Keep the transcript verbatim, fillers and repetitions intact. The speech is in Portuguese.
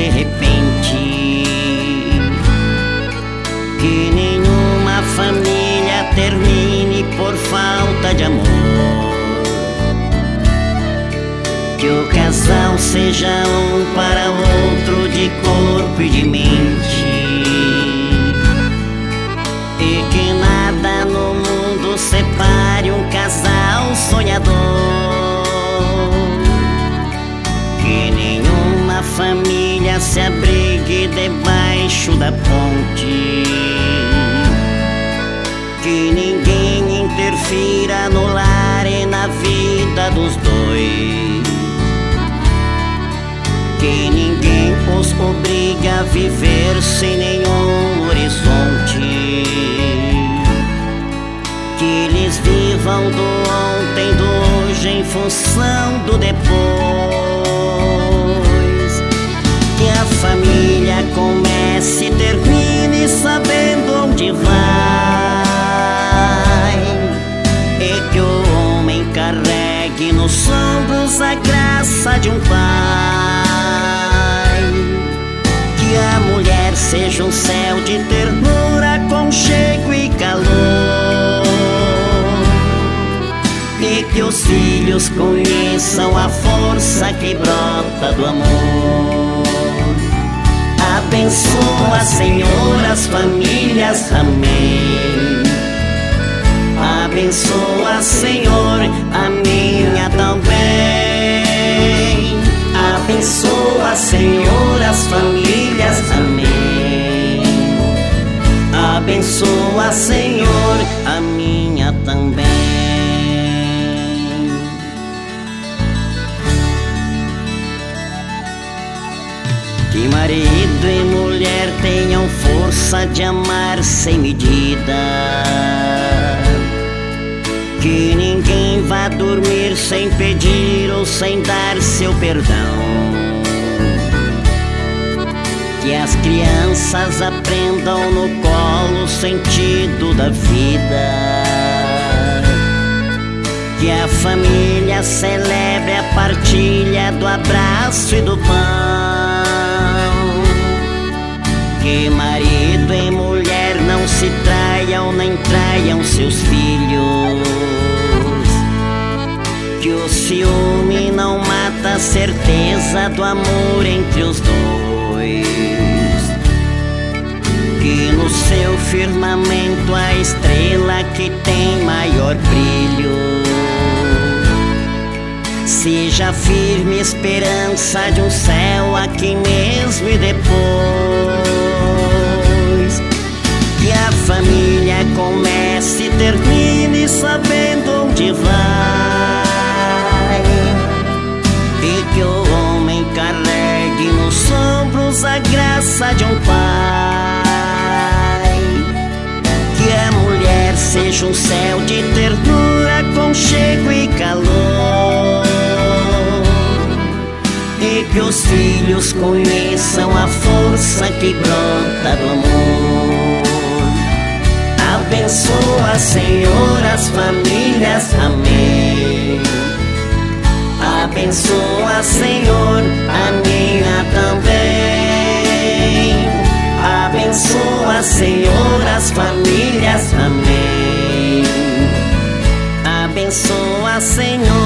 repente. Que nenhuma família termine por falta de amor. Que o casal seja um para outro de corpo e de mente. E que nada no mundo separe um casal sonhador. Que nenhuma família se abrigue debaixo da ponte. Que ninguém interfira no lar e na vida dos dois. Que ninguém os obriga a viver sem nenhum horizonte. Que eles vivam do ontem, do hoje em função do depois. Que a família comece e termine sabendo onde vai. E que o homem carregue nos ombros a graça de um pai. Que a mulher seja um céu de ternura, aconchego e calor. E que os filhos conheçam a força que brota do amor. Abençoa, Senhor, as famílias, amém. Abençoa, Senhor, a minha também. Abençoa, Senhor, as famílias, amém. Abençoa, Senhor, a minha também. Que marido e mulher tenham força de amar sem medida. Que ninguém vá dormir sem pedir ou sem dar seu perdão. Que as crianças aprendam no colo o sentido da vida. Que a família celebre a partilha do abraço e do pão. Que marido e mulher não se traiam nem traiam seus filhos. Que o ciúme não mata a certeza do amor entre os dois. Que no seu firmamento a estrela que tem maior brilho seja firme esperança de um céu aqui mesmo e depois. Que a família comece e termine sabendo onde vai. E que o homem carregue nos ombros a graça de um pai. Que a mulher seja um céu de ternura, aconchego e calor. E que os filhos conheçam a força que brota do amor. Abençoa, Senhor, as famílias, amém. Abençoa, Senhor, a minha também. Abençoa, Senhor, as famílias, amém. Abençoa, Senhor,